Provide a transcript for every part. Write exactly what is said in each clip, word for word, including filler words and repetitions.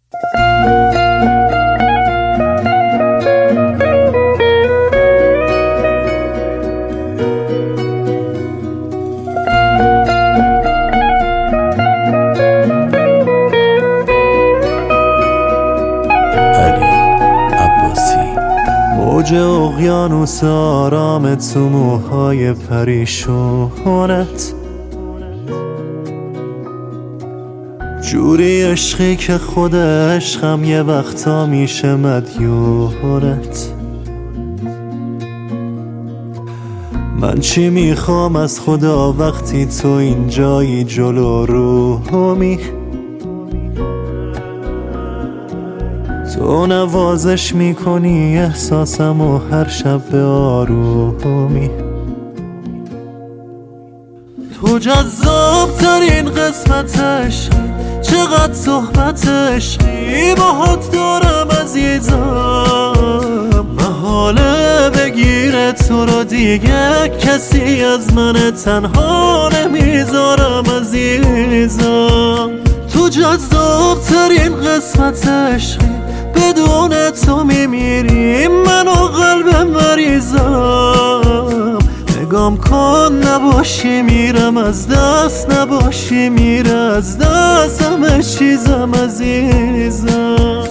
موج اقیانوس آرام تو موهای پریشونت، جوری عشقی که خود عشقم یه وقتا میشه مدیونت. من چی میخوام از خدا وقتی تو اینجایی جلو رومی، تو نوازش میکنی احساسم و هر شب به آرومی. تو جذاب ترین قسمت عشقی، چقدر صحبت عشقی باهات دارم عزیزم. محاله بگیره تو رو دیگه کسی از من تنها نمیذارم عزیزم. تو جذاب ترین قسمت عشقی، بدون تو میمیریم من و قلب مریضم. نگام کن نباشی میرم از دست، نباشی میره از دست همه چیزم عزیزم.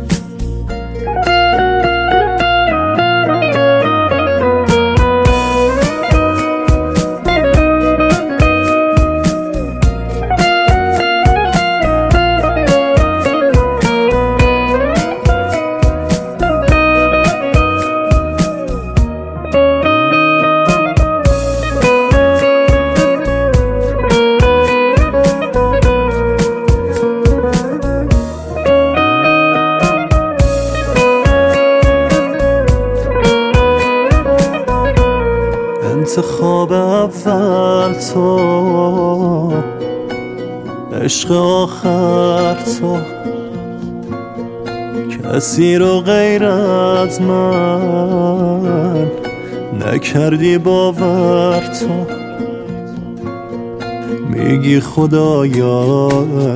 انتخاب اول تو، عشق آخر تو، کسی رو غیر از من نکردی باور. تو میگی خدایا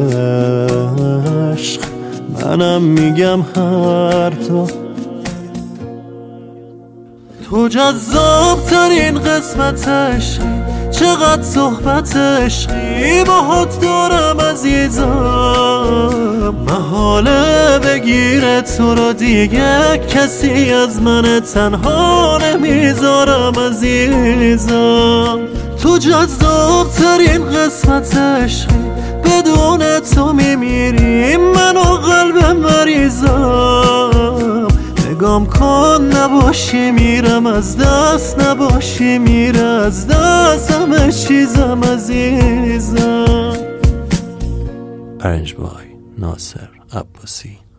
عشق، منم میگم هر دو. تو جذاب ترین قسمت عشقی، چقدر صحبت عشقی باهات دارم عزیزم. محاله بگیره تو رو دیگه کسی از من تنها نمیذارم عزیزم. تو جذاب ترین قسمت عشقی، بدون تو میمیریم من و قلب مریضم. نگام کن نباشی میرم از دست، نباشی میره از دست همه چیزم عزیزم. Arranged by ناصر عباسی.